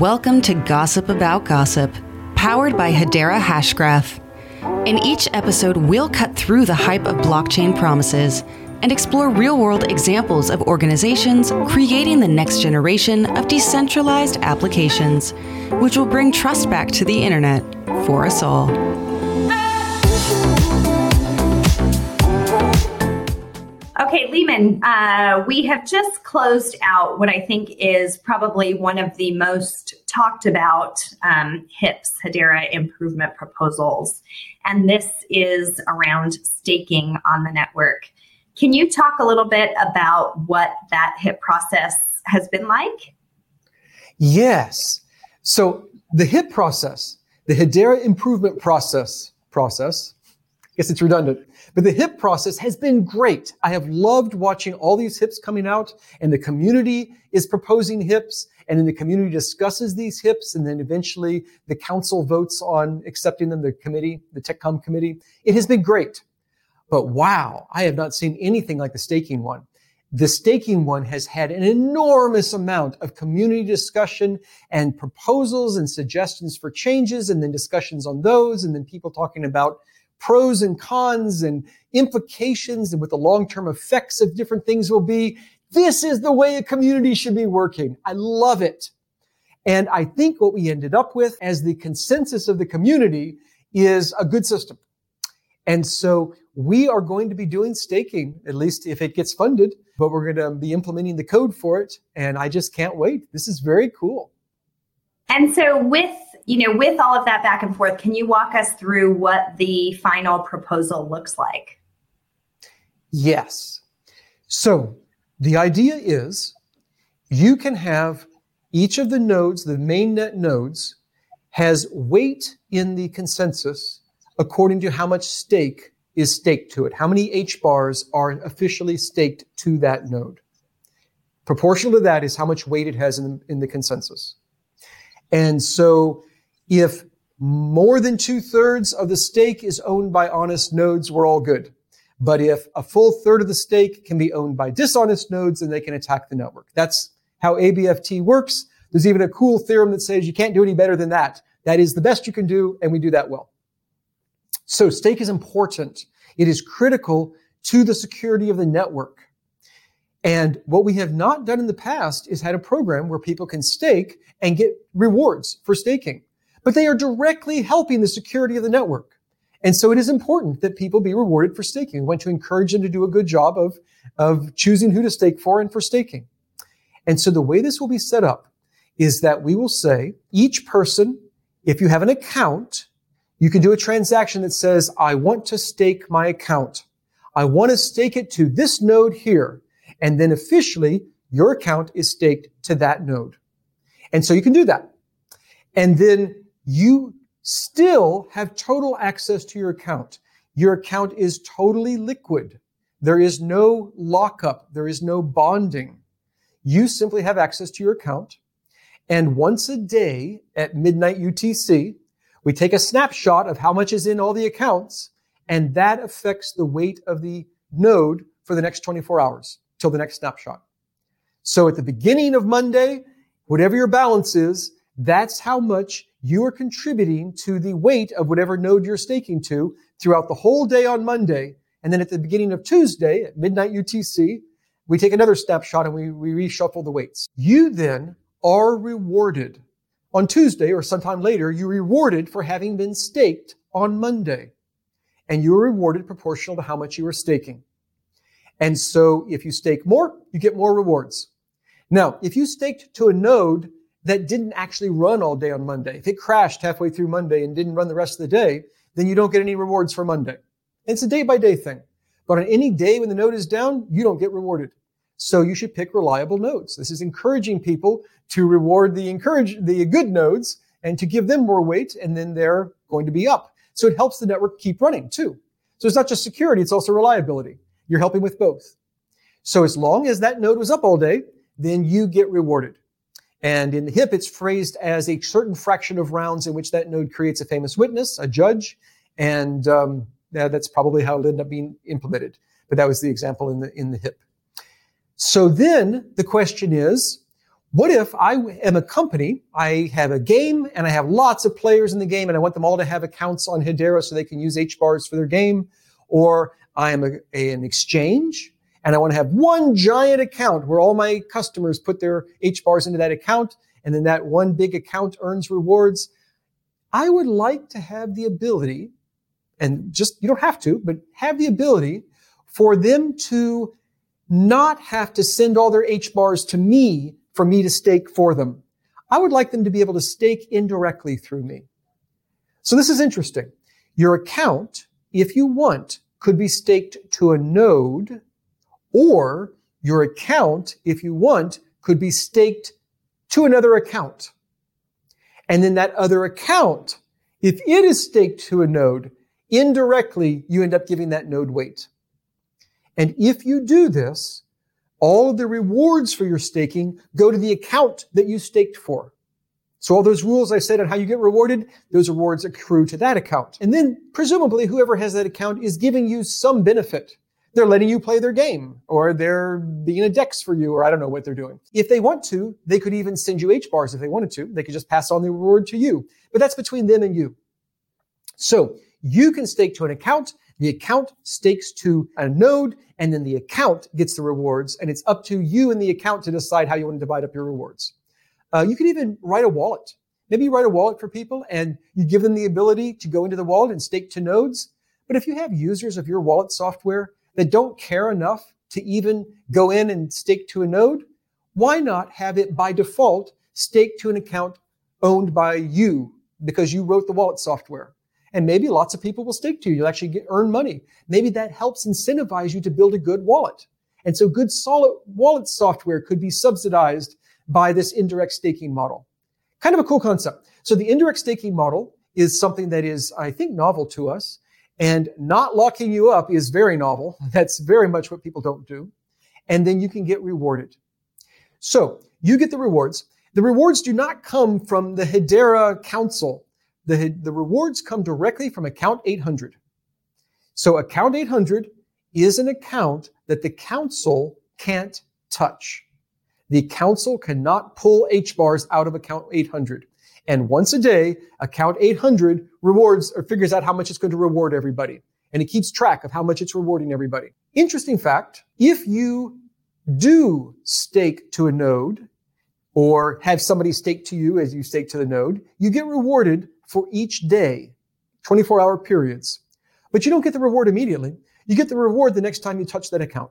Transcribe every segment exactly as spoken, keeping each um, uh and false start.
Welcome to Gossip About Gossip, powered by Hedera Hashgraph. In each episode, we'll cut through the hype of blockchain promises and explore real-world examples of organizations creating the next generation of decentralized applications, which will bring trust back to the internet for us all. Okay, Leeman, uh, we have just closed out what I think is probably one of the most talked about um, H I Ps, Hedera Improvement Proposals, and this is around staking on the network. Can you talk a little bit about what that H I P process has been like? Yes. So the H I P process, the Hedera Improvement Process, process, I guess it's redundant, but the H I P process has been great. I have loved watching all these H I Ps coming out, and the community is proposing H I Ps, and then the community discusses these H I Ps, and then eventually the council votes on accepting them, the committee, the TechCom committee. It has been great. But wow, I have not seen anything like the staking one. The staking one has had an enormous amount of community discussion and proposals and suggestions for changes, and then discussions on those, and then people talking about pros and cons and implications and what the long-term effects of different things will be. This is the way a community should be working. I love it. And I think what we ended up with as the consensus of the community is a good system. And so we are going to be doing staking, at least if it gets funded, but we're going to be implementing the code for it. And I just can't wait. This is very cool. And so with, you know, with all of that back and forth, can you walk us through what the final proposal looks like? Yes. So the idea is you can have each of the nodes, the mainnet nodes, has weight in the consensus according to how much stake is staked to it. How many H bars are officially staked to that node? Proportional to that is how much weight it has in the, in the consensus. And so if more than two thirds of the stake is owned by honest nodes, we're all good. But if a full third of the stake can be owned by dishonest nodes, then they can attack the network. That's how A B F T works. There's even a cool theorem that says you can't do any better than that. That is the best you can do, and we do that well. So stake is important. It is critical to the security of the network. And what we have not done in the past is had a program where people can stake and get rewards for staking. But they are directly helping the security of the network. And so it is important that people be rewarded for staking. We want to encourage them to do a good job of, of choosing who to stake for and for staking. And so the way this will be set up is that we will say each person, if you have an account, you can do a transaction that says, I want to stake my account. I want to stake it to this node here. And then officially, your account is staked to that node. And so you can do that. And then you still have total access to your account. Your account is totally liquid. There is no lockup. There is no bonding. You simply have access to your account. And once a day at midnight U T C, we take a snapshot of how much is in all the accounts, and that affects the weight of the node for the next twenty-four hours till the next snapshot. So at the beginning of Monday, whatever your balance is, that's how much you are contributing to the weight of whatever node you're staking to throughout the whole day on Monday. And then at the beginning of Tuesday at midnight U T C, we take another snapshot and we, we reshuffle the weights. You then are rewarded. On Tuesday or sometime later, you're rewarded for having been staked on Monday. And you're rewarded proportional to how much you are staking. And so if you stake more, you get more rewards. Now, if you staked to a node that didn't actually run all day on Monday, if it crashed halfway through Monday and didn't run the rest of the day, then you don't get any rewards for Monday. And it's a day-by-day thing. But on any day when the node is down, you don't get rewarded. So you should pick reliable nodes. This is encouraging people to reward the encourage the good nodes and to give them more weight, and then they're going to be up. So it helps the network keep running too. So it's not just security, it's also reliability. You're helping with both. So as long as that node was up all day, then you get rewarded. And in the H I P, it's phrased as a certain fraction of rounds in which that node creates a famous witness, a judge, and um, yeah, that's probably how it ended up being implemented. But that was the example in the in the H I P. So then the question is, What if I am a company, I have a game and I have lots of players in the game and I want them all to have accounts on Hedera so they can use H bars for their game, or I am a, a, an exchange and I want to have one giant account where all my customers put their H bars into that account and then that one big account earns rewards. I would like to have the ability, and just, you don't have to, but have the ability for them to not have to send all their H bars to me for me to stake for them. I would like them to be able to stake indirectly through me. So this is interesting. Your account, if you want, could be staked to a node, or your account, if you want, could be staked to another account. And then that other account, if it is staked to a node, indirectly, you end up giving that node weight. And if you do this, all of the rewards for your staking go to the account that you staked for. So all those rules I said on how you get rewarded, those rewards accrue to that account. And then presumably whoever has that account is giving you some benefit. They're letting you play their game, or they're being a DEX for you, or I don't know what they're doing. If they want to, they could even send you H bars if they wanted to. They could just pass on the reward to you. But that's between them and you. So you can stake to an account, the account stakes to a node, and then the account gets the rewards, and it's up to you and the account to decide how you want to divide up your rewards. Uh, you could even write a wallet. Maybe you write a wallet for people and you give them the ability to go into the wallet and stake to nodes. But if you have users of your wallet software that don't care enough to even go in and stake to a node, why not have it by default stake to an account owned by you because you wrote the wallet software? And maybe lots of people will stake to you. You'll actually get, earn money. Maybe that helps incentivize you to build a good wallet. And so good solid wallet software could be subsidized by this indirect staking model. Kind of a cool concept. So the indirect staking model is something that is, I think, novel to us. And not locking you up is very novel. That's very much what people don't do. And then you can get rewarded. So you get the rewards. The rewards do not come from the Hedera Council. The, the rewards come directly from account eight hundred. So account eight hundred is an account that the council can't touch. The council cannot pull H bars out of account eight hundred. And once a day, account eight hundred rewards or figures out how much it's going to reward everybody. And it keeps track of how much it's rewarding everybody. Interesting fact, if you do stake to a node or have somebody stake to you as you stake to the node, you get rewarded for each day, twenty-four hour periods. But you don't get the reward immediately. You get the reward the next time you touch that account.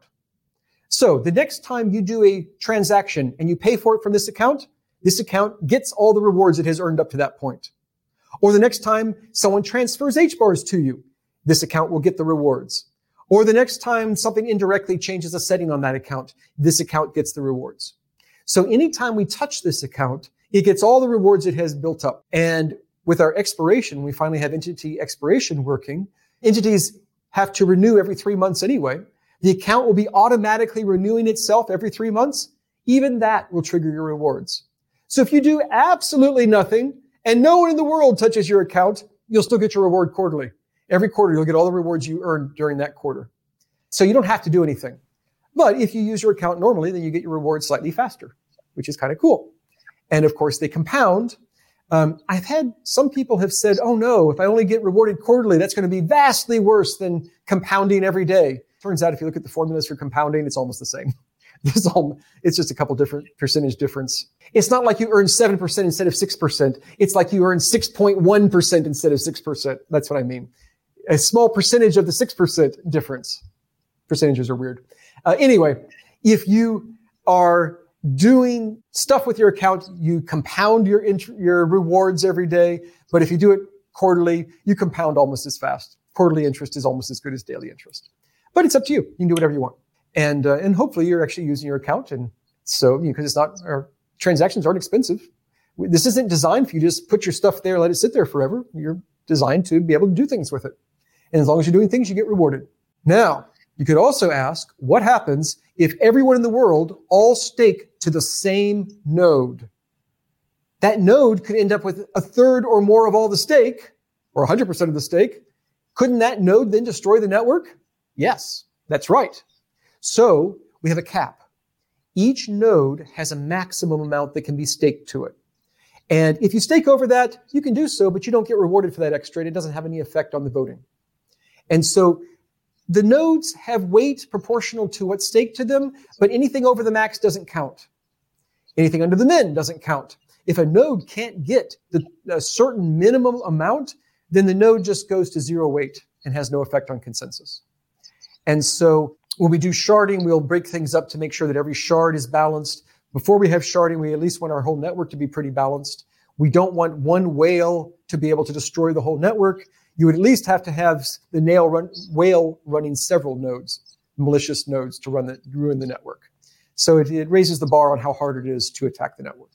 So the next time you do a transaction and you pay for it from this account, this account gets all the rewards it has earned up to that point. Or the next time someone transfers H bars to you, this account will get the rewards. Or the next time something indirectly changes a setting on that account, this account gets the rewards. So anytime we touch this account, it gets all the rewards it has built up. And with our expiration, we finally have entity expiration working. Entities have to renew every three months anyway. The account will be automatically renewing itself every three months. Even that will trigger your rewards. So if you do absolutely nothing and no one in the world touches your account, you'll still get your reward quarterly. Every quarter, you'll get all the rewards you earned during that quarter. So you don't have to do anything. But if you use your account normally, then you get your rewards slightly faster, which is kind of cool. And of course, they compound. Um, I've had some people have said, oh no, if I only get rewarded quarterly, that's going to be vastly worse than compounding every day. Turns out if you look at the formulas for compounding, it's almost the same. It's, all, it's just a couple different percentage difference. It's not like you earn seven percent instead of six percent. It's like you earn six point one percent instead of six percent. That's what I mean. A small percentage of the six percent difference. Percentages are weird. Uh, anyway, if you are doing stuff with your account, you compound your int- your rewards every day. But if you do it quarterly, you compound almost as fast. Quarterly interest is almost as good as daily interest. But it's up to you. You can do whatever you want. And uh, and hopefully you're actually using your account. And so, because you know, it's not, our transactions aren't expensive. This isn't designed for you to just put your stuff there, let it sit there forever. You're designed to be able to do things with it. And as long as you're doing things, you get rewarded. Now, you could also ask, what happens if everyone in the world all stake to the same node? That node could end up with a third or more of all the stake, or one hundred percent of the stake. Couldn't that node then destroy the network? Yes, that's right. So we have a cap. each node has a maximum amount that can be staked to it. And if you stake over that, you can do so, but you don't get rewarded for that extra, and it doesn't have any effect on the voting. And so the nodes have weight proportional to what's staked to them, but anything over the max doesn't count. Anything under the min doesn't count. If a node can't get the, a certain minimum amount, then the node just goes to zero weight and has no effect on consensus. And so when we do sharding, we'll break things up to make sure that every shard is balanced. Before we have sharding, we at least want our whole network to be pretty balanced. We don't want one whale to be able to destroy the whole network. You would at least have to have the nail run, whale running several nodes, malicious nodes, to run the, ruin the network. So it, it raises the bar on how hard it is to attack the network.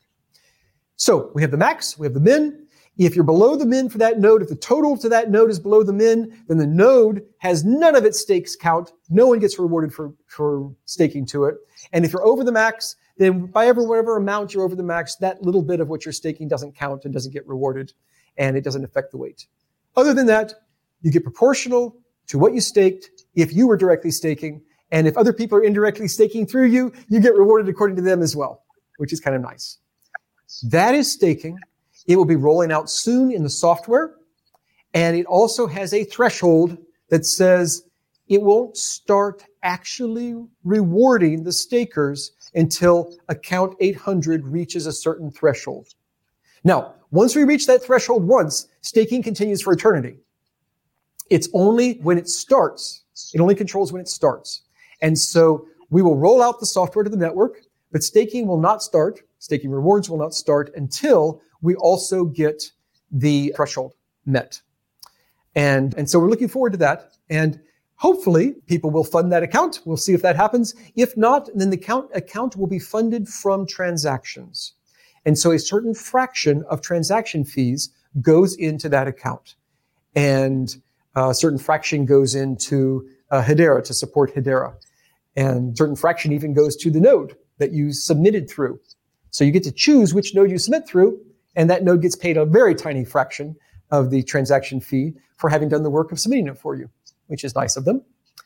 So we have the max, we have the min. If you're below the min for that node, if the total to that node is below the min, then the node has none of its stakes count. No one gets rewarded for, for staking to it. And if you're over the max, then by every whatever amount you're over the max, that little bit of what you're staking doesn't count and doesn't get rewarded, and it doesn't affect the weight. Other than that, you get proportional to what you staked if you were directly staking, and if other people are indirectly staking through you, you get rewarded according to them as well, which is kind of nice. That is staking. It will be rolling out soon in the software, and it also has a threshold that says it won't start actually rewarding the stakers until account eight hundred reaches a certain threshold. Now, once we reach that threshold once, staking continues for eternity. It's only when it starts. It only controls when it starts. And so we will roll out the software to the network, but staking will not start. Staking rewards will not start until we also get the threshold met. And, and so we're looking forward to that. And hopefully people will fund that account. We'll see if that happens. If not, then the account, account will be funded from transactions. And so a certain fraction of transaction fees goes into that account. And a certain fraction goes into uh, Hedera to support Hedera. And a certain fraction even goes to the node that you submitted through. So you get to choose which node you submit through, and that node gets paid a very tiny fraction of the transaction fee for having done the work of submitting it for you, which is nice of them.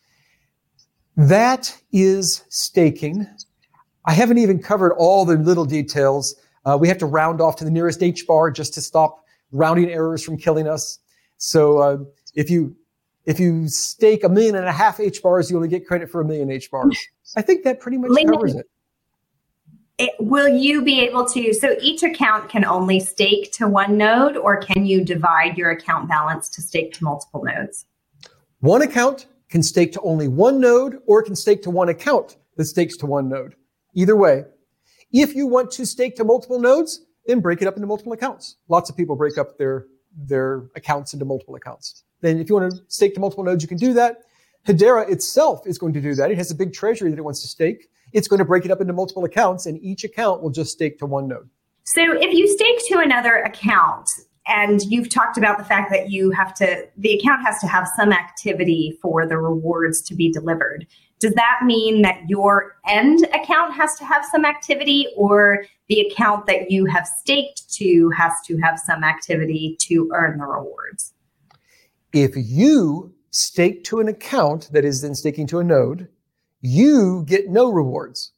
That is staking. I haven't even covered all the little details. Uh, we have to round off to the nearest H bar just to stop rounding errors from killing us. So uh, if you if you stake a million and a half H bars, you only get credit for a million H bars. I think that pretty much Lehman, covers it. it. Will you be able to, so each account can only stake to one node, or can you divide your account balance to stake to multiple nodes? One account can stake to only one node, or it can stake to one account that stakes to one node. Either way. If you want to stake to multiple nodes, then break it up into multiple accounts. Lots of people break up their, their accounts into multiple accounts. Then if you want to stake to multiple nodes, you can do that. Hedera itself is going to do that. It has a big treasury that it wants to stake. It's going to break it up into multiple accounts, and each account will just stake to one node. So if you stake to another account, and you've talked about the fact that you have to, the account has to have some activity for the rewards to be delivered. Does that mean that your end account has to have some activity, or the account that you have staked to has to have some activity to earn the rewards? If you stake to an account that is then staking to a node, you get no rewards.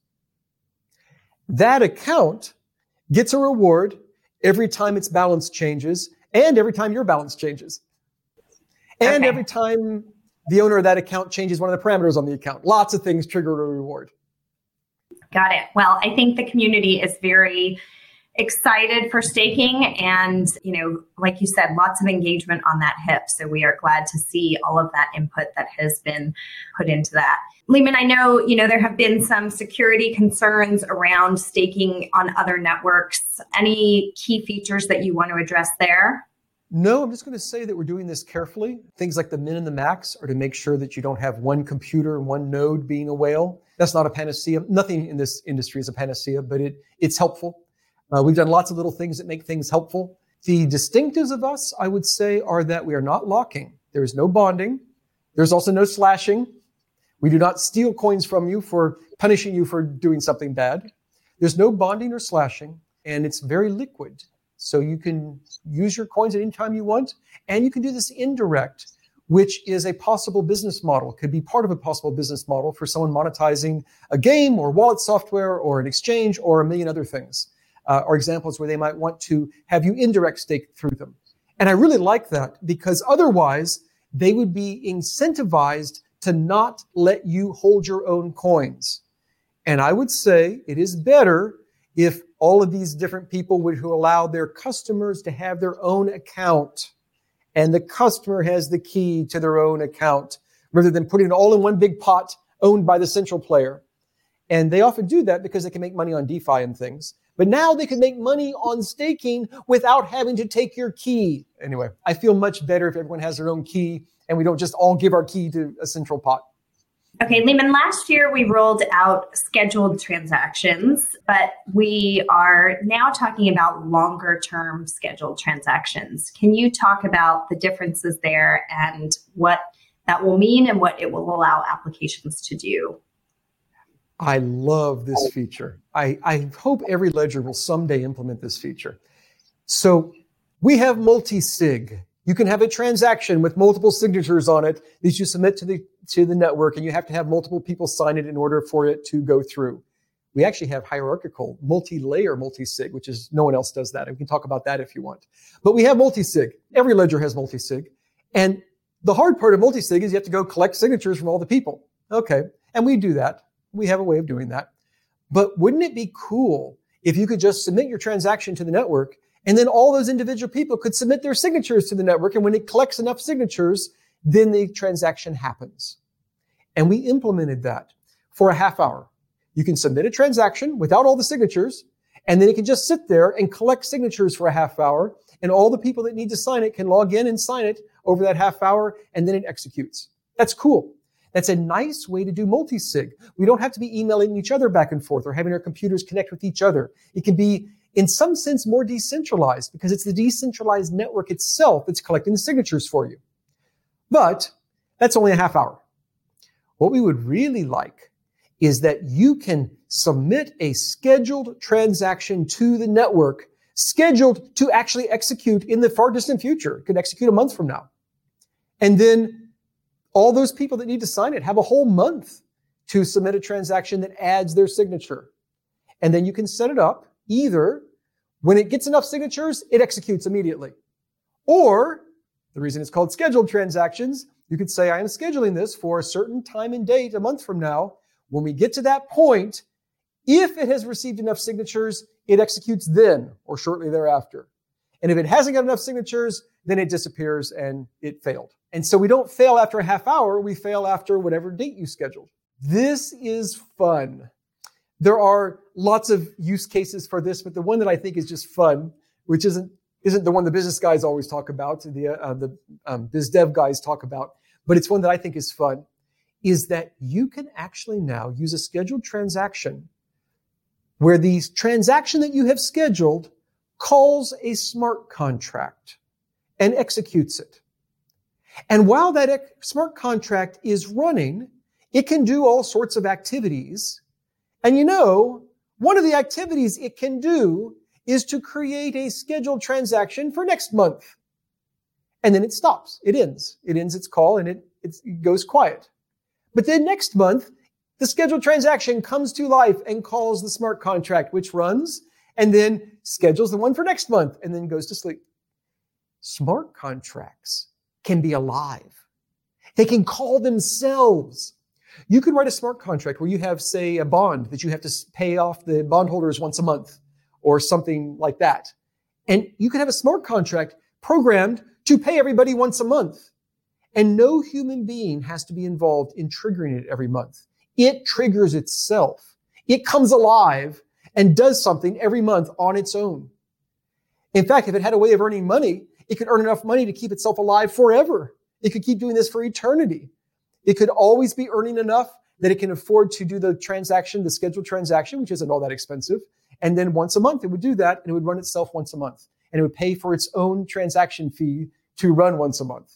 That account gets a reward every time its balance changes and every time your balance changes. And okay. every time the owner of that account changes one of the parameters on the account. Lots of things trigger a reward. Got it. Well, I think the community is very excited for staking, and, you know, like you said, lots of engagement on that H I P. So we are glad to see all of that input that has been put into that. Lehman, I know, you know, there have been some security concerns around staking on other networks. Any key features that you want to address there? No, I'm just going to say that we're doing this carefully. Things like the min and the max are to make sure that you don't have one computer and one node being a whale. That's not a panacea. Nothing in this industry is a panacea, but it it's helpful. Uh, we've done lots of little things that make things helpful. The distinctives of us, I would say, are that we are not locking. There is no bonding. There's also no slashing. We do not steal coins from you for punishing you for doing something bad. There's no bonding or slashing, and it's very liquid. So you can use your coins at any time you want, and you can do this indirect, which is a possible business model, could be part of a possible business model for someone monetizing a game or wallet software or an exchange or a million other things, uh, or examples where they might want to have you indirect stake through them. And I really like that because otherwise they would be incentivized to not let you hold your own coins. And I would say it is better if all of these different people would who allow their customers to have their own account, and the customer has the key to their own account, rather than putting it all in one big pot owned by the central player. And they often do that because they can make money on DeFi and things. But now they can make money on staking without having to take your key. Anyway, I feel much better if everyone has their own key and we don't just all give our key to a central pot. Okay, Leeman, last year we rolled out scheduled transactions, but we are now talking about longer term scheduled transactions. Can you talk about the differences there and what that will mean and what it will allow applications to do? I love this feature. I, I hope every ledger will someday implement this feature. So we have multi-sig. You can have a transaction with multiple signatures on it that you submit to the to the network, and you have to have multiple people sign it in order for it to go through. We actually have hierarchical, multi-layer multi-sig, which is no one else does that. And we can talk about that if you want. But we have multi-sig. Every ledger has multi-sig. And the hard part of multi-sig is you have to go collect signatures from all the people. Okay, and we do that. We have a way of doing that. But wouldn't it be cool if you could just submit your transaction to the network, and then all those individual people could submit their signatures to the network, and when it collects enough signatures, then the transaction happens. And we implemented that for a half hour. You can submit a transaction without all the signatures, and then it can just sit there and collect signatures for a half hour, and all the people that need to sign it can log in and sign it over that half hour, and then it executes. That's cool. That's a nice way to do multi-sig. We don't have to be emailing each other back and forth or having our computers connect with each other. It can be, in some sense, more decentralized because it's the decentralized network itself that's collecting the signatures for you. But that's only a half hour. What we would really like is that you can submit a scheduled transaction to the network, scheduled to actually execute in the far distant future. It could execute a month from now. And then all those people that need to sign it have a whole month to submit a transaction that adds their signature. And then you can set it up either when it gets enough signatures, it executes immediately. Or the reason it's called scheduled transactions, you could say, I am scheduling this for a certain time and date a month from now. When we get to that point, if it has received enough signatures, it executes then or shortly thereafter. And if it hasn't got enough signatures, then it disappears and it failed. And so we don't fail after a half hour, we fail after whatever date you scheduled. This is fun. There are lots of use cases for this, but the one that I think is just fun, which isn't isn't the one the business guys always talk about, the uh, the um, biz dev guys talk about, but it's one that I think is fun, is that you can actually now use a scheduled transaction where the transaction that you have scheduled calls a smart contract and executes it. And while that ec- smart contract is running, it can do all sorts of activities. And you know, one of the activities it can do is to create a scheduled transaction for next month. And then it stops. It ends. It ends its call and it, it goes quiet. But then next month, the scheduled transaction comes to life and calls the smart contract, which runs and then schedules the one for next month and then goes to sleep. Smart contracts can be alive. They can call themselves. You could write a smart contract where you have, say, a bond that you have to pay off the bondholders once a month or something like that. And you could have a smart contract programmed to pay everybody once a month. And no human being has to be involved in triggering it every month. It triggers itself. It comes alive and does something every month on its own. In fact, if it had a way of earning money, it could earn enough money to keep itself alive forever. It could keep doing this for eternity. It could always be earning enough that it can afford to do the transaction, the scheduled transaction, which isn't all that expensive. And then once a month, it would do that, and it would run itself once a month. And it would pay for its own transaction fee to run once a month.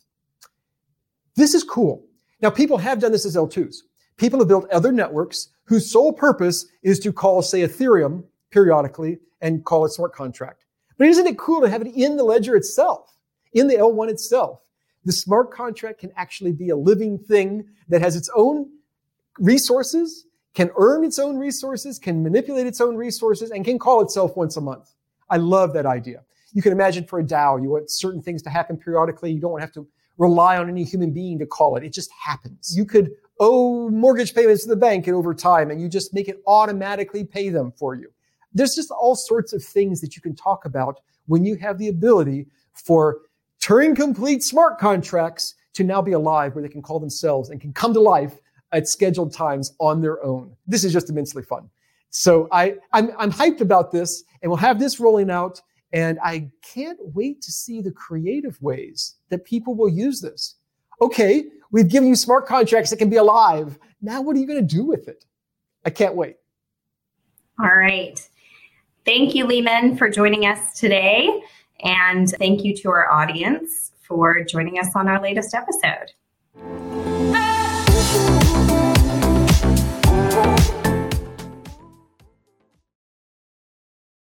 This is cool. Now, people have done this as L twos. People have built other networks whose sole purpose is to call, say, Ethereum periodically and call a smart contract. But isn't it cool to have it in the ledger itself, in the L one itself? the smart contract can actually be a living thing that has its own resources, can earn its own resources, can manipulate its own resources, and can call itself once a month. I love that idea. You can imagine for a DAO, you want certain things to happen periodically. You don't have to rely on any human being to call it. It just happens. You could owe mortgage payments to the bank and over time, and you just make it automatically pay them for you. There's just all sorts of things that you can talk about when you have the ability for Turing complete smart contracts to now be alive, where they can call themselves and can come to life at scheduled times on their own. This is just immensely fun. So I, I'm, I'm hyped about this, and we'll have this rolling out. And I can't wait to see the creative ways that people will use this. Okay, we've given you smart contracts that can be alive. Now what are you going to do with it? I can't wait. All right. Thank you, Leeman, for joining us today. And thank you to our audience for joining us on our latest episode.